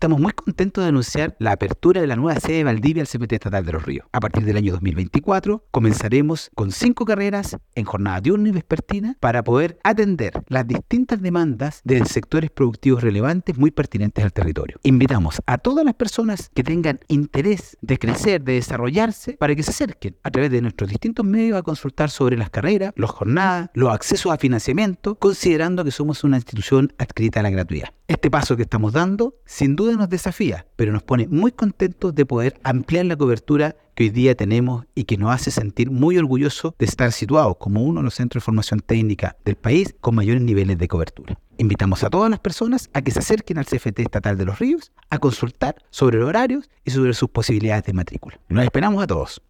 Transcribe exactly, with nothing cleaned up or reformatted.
Estamos muy contentos de anunciar la apertura de la nueva sede de Valdivia al C F T Estatal de Los Ríos. A partir del año dos mil veinticuatro comenzaremos con cinco carreras en jornada diurna y vespertina para poder atender las distintas demandas de sectores productivos relevantes muy pertinentes al territorio. Invitamos a todas las personas que tengan interés de crecer, de desarrollarse, para que se acerquen a través de nuestros distintos medios a consultar sobre las carreras, las jornadas, los accesos a financiamiento, considerando que somos una institución adscrita a la gratuidad. Este paso que estamos dando sin duda nos desafía, pero nos pone muy contentos de poder ampliar la cobertura que hoy día tenemos y que nos hace sentir muy orgullosos de estar situados como uno de los centros de formación técnica del país con mayores niveles de cobertura. Invitamos a todas las personas a que se acerquen al C F T Estatal de Los Ríos a consultar sobre los horarios y sobre sus posibilidades de matrícula. Los esperamos a todos.